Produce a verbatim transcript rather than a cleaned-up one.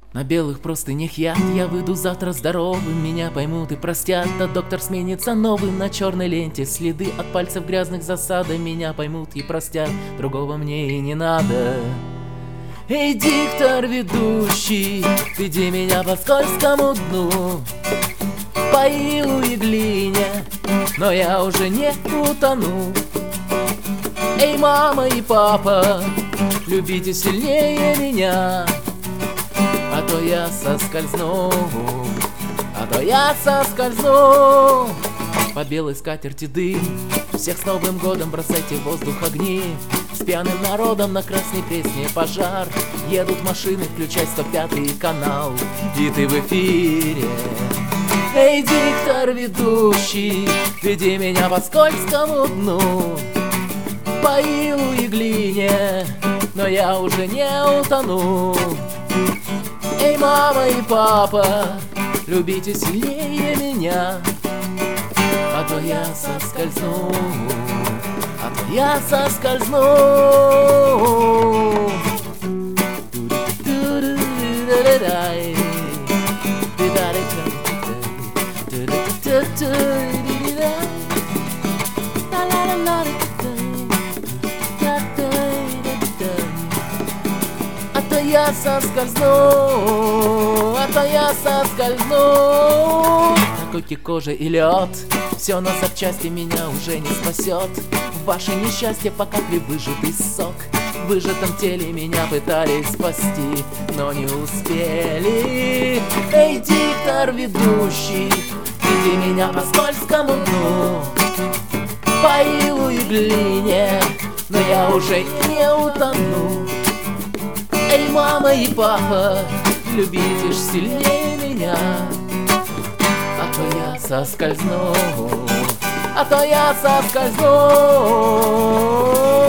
На белых простынях яд, я выйду завтра здоровым, меня поймут и простят, а доктор сменится новым. На черной ленте следы от пальцев грязных засады, меня поймут и простят, другого мне и не надо. Эй, диктор ведущий, веди меня по скользкому дну, по илу и глине, но я уже не утону. Эй, мама и папа, любите сильнее меня, а то я соскользну, а то я соскользну. По белой скатерти дым, всех с Новым годом, бросайте в воздух огни. С пьяным народом на Красной Пресне пожар. Едут машины, включай сто пятый канал, и ты в эфире. Эй, диктор ведущий, веди меня по скользкому дну, по илу и глине, но я уже не утону. Эй, мама и папа, любите сильнее меня, а то я соскользну, а то я соскользну. А то я соскользну, а то я соскользну. На койке кожа и лед, все на запчасти меня уже не спасет. Ваше несчастье по капле выжатый сок. В выжатом теле меня пытались спасти, но не успели. Эй, диктор ведущий, веди меня по скользкому дну, по илу и глине, но я уже не утону. Эй, мама и папа, любите ж сильнее меня, а то я соскользну, а то я соскользну.